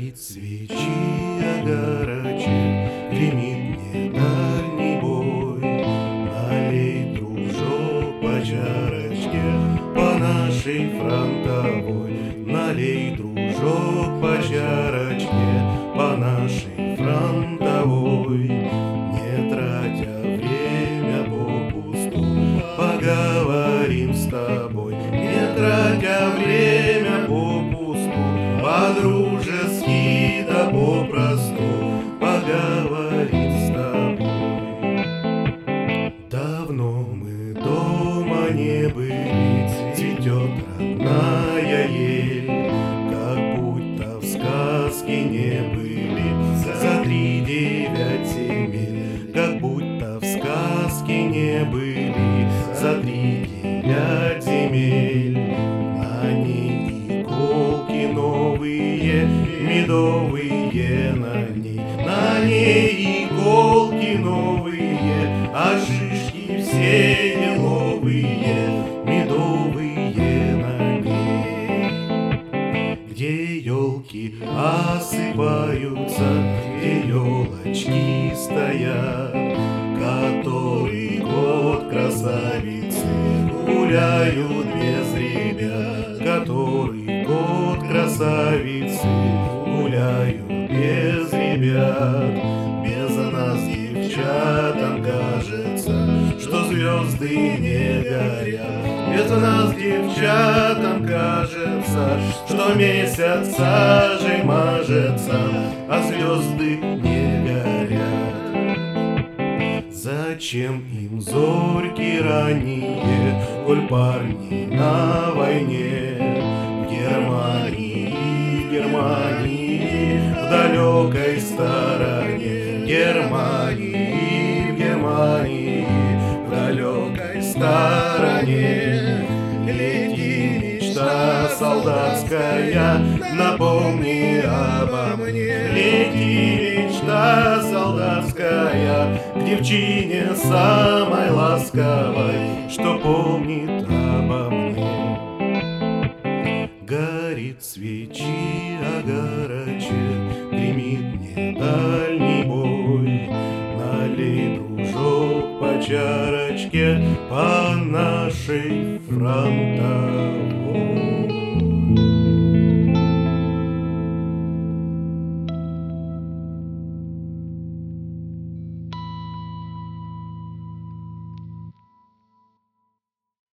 Горит свечи огарочек, гремит мне дальний бой. Налей, дружок, по чарочке, по нашей фронтовой. Налей, дружок, по чарочке, по нашей фронтовой. Не тратя время попусту, поговорим с тобой. Не тратя время попусту, по-дружески да попросту поговорим с тобой. Давно мы дома не были, цветет родная ель, как будто в сказке не были за 3-9 земель. Как будто в сказке не были за 3-9 земель. На ней иголки новые, медовые на ней. На ней иголки новые, а шишки все лиловые, медовые на ней. Где елки осыпаются, где елочки стоят, который год красавицы гуляют без ребят. Который год красавицы гуляют без ребят. Без нас девчатам кажется, что звезды не горят. Без нас девчатам кажется, что месяц сажей мажется, а звезды не горят. Зачем им зорьки ранние, коль парни на войне? В Германии, в далекой стороне. В Германии, в далекой стороне. Лети, мечта солдатская, напомни обо мне. Лети, мечта солдатская, к девчине самой ласковой, что помнит обо мне. Горит свечи огарочек, гремит мне дальний бой. Налей, дружок, по чарочке, по нашей фронтовой.